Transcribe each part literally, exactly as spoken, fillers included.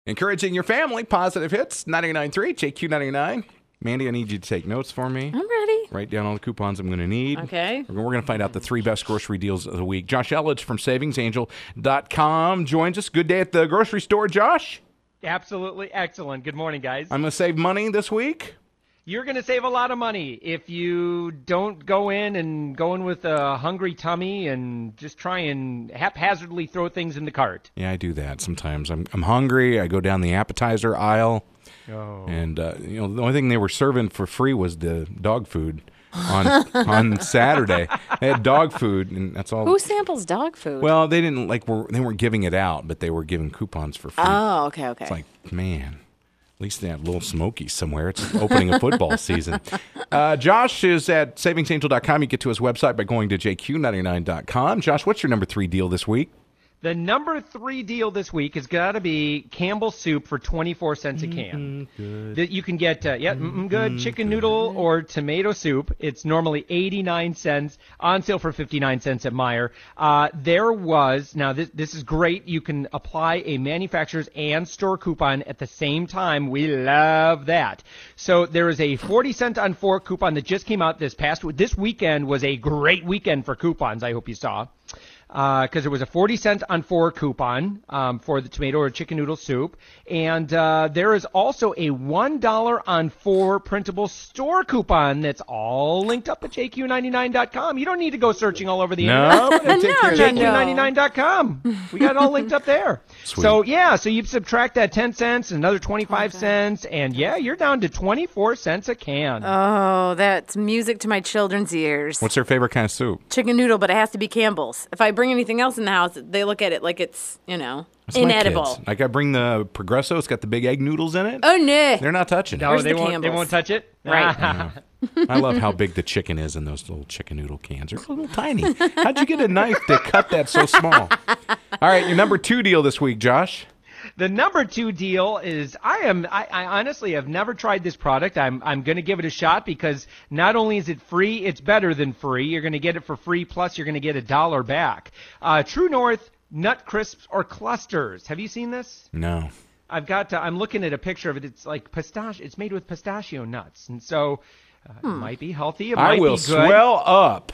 Encouraging your family, positive hits, ninety-nine point three, J Q ninety-nine. Mandy, I need you to take notes for me. I'm ready. Write down all the coupons I'm going to need. Okay. We're going to find out the three best grocery deals of the week. Josh Elledge from savings angel dot com joins us. Good day at the grocery store, Josh. Absolutely excellent. Good morning, guys. I'm going to save money this week. You're going to save a lot of money if you don't go in and go in with a hungry tummy and just try and haphazardly throw things in the cart. Yeah, I do that sometimes. I'm I'm hungry. I go down the appetizer aisle. Oh. And, uh, you know, the only thing they were serving for free was the dog food on on Saturday. They had dog food, and that's all. Who samples dog food? Well, they didn't, like, were, they weren't giving it out, but they were giving coupons for free. Oh, okay, okay. It's like, man, at least they have Little Smokies somewhere. It's opening a football season. Uh, Josh is at savings angel dot com. You get to his website by going to J Q ninety-nine dot com. Josh, what's your number three deal this week? The number three deal this week has got to be Campbell's soup for twenty-four cents a can. Mm-hmm, that you can get, uh, yeah, mm-hmm, good chicken noodle or tomato soup. It's normally eighty-nine cents, on sale for fifty-nine cents at Meijer. Uh, there was, now this, this is great. You can apply a manufacturer's and store coupon at the same time. We love that. So there is a forty cent on four coupon that just came out this past, this weekend was a great weekend for coupons. I hope you saw. Because uh, there was a forty cent on four coupon um, for the tomato or chicken noodle soup. And uh, there is also a one dollar on four printable store coupon that's all linked up at J Q ninety-nine dot com. You don't need to go searching all over the no, internet. no, no, J Q ninety-nine dot com. We got it all linked up there. Sweet. So, yeah, so you subtract that ten cents, another twenty-five cents, and, yeah, you're down to twenty-four cents a can. Oh, that's music to my children's ears. What's their favorite kind of soup? Chicken noodle, but it has to be Campbell's. If I bring anything else in the house, they look at it like it's, you know, That's inedible. Like I bring the Progresso. It's got the big egg noodles in it. Oh, no. They're not touching it. No, Where's they the won't, they Campbell's? won't touch it? Right. Yeah. I love how big the chicken is in those little chicken noodle cans. They're a little tiny. How'd you get a knife to cut that so small? All right, your number two deal this week, Josh. The number two deal is I am I, I honestly have never tried this product. I'm I'm going to give it a shot because not only is it free, it's better than free. You're going to get it for free, plus you're going to get a dollar back. Uh, True North Nut Crisps or Clusters. Have you seen this? No. I've got. To, I'm looking at a picture of it. It's like pistachio. It's made with pistachio nuts, and so uh, hmm. it might be healthy. It I might will be good. swell up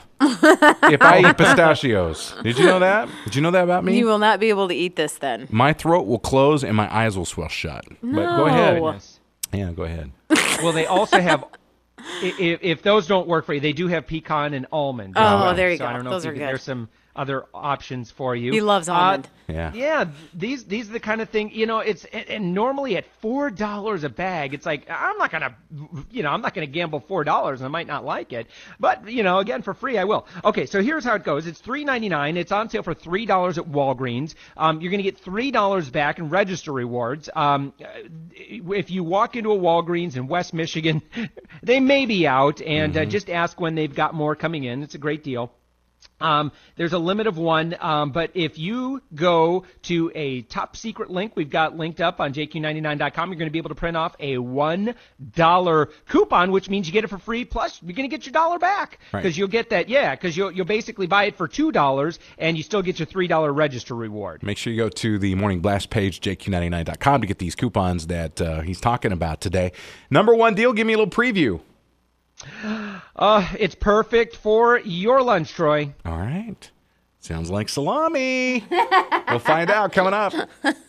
if I eat pistachios. Did you know that? Did you know that about me? You will not be able to eat this then. My throat will close and my eyes will swell shut. No. But go ahead. Goodness. Yeah, go ahead. Well, they also have. If, if those don't work for you, they do have pecan and almond. Oh, Uh, there you so go. I don't know Those if are you, good. there's some other options for you. He loves almond. Uh, Yeah. Yeah, these these are the kind of thing, you know, it's and, and normally at four dollars a bag, it's like I'm not gonna, you know, I'm not gonna gamble four dollars, and I might not like it, but you know, again for free I will. Okay, so here's how it goes. It's three ninety-nine. It's on sale for three dollars at Walgreens. Um, you're gonna get three dollars back in register rewards. Um, if you walk into a Walgreens in West Michigan, they may be out, and Mm-hmm. uh, just ask when they've got more coming in. It's a great deal. Um, there's a limit of one, um, but if you go to a top secret link we've got linked up on J Q ninety-nine dot com, you're going to be able to print off a one dollar coupon, which means you get it for free, plus you're going to get your dollar back. Because Right. you'll get that, yeah, because you'll, you'll basically buy it for two dollars, and you still get your three dollar register reward. Make sure you go to the Morning Blast page, J Q ninety-nine dot com, to get these coupons that uh, he's talking about today. Number one deal, give me a little preview. Uh, it's perfect for your lunch, Troy. All right. Sounds like salami. We'll find out coming up.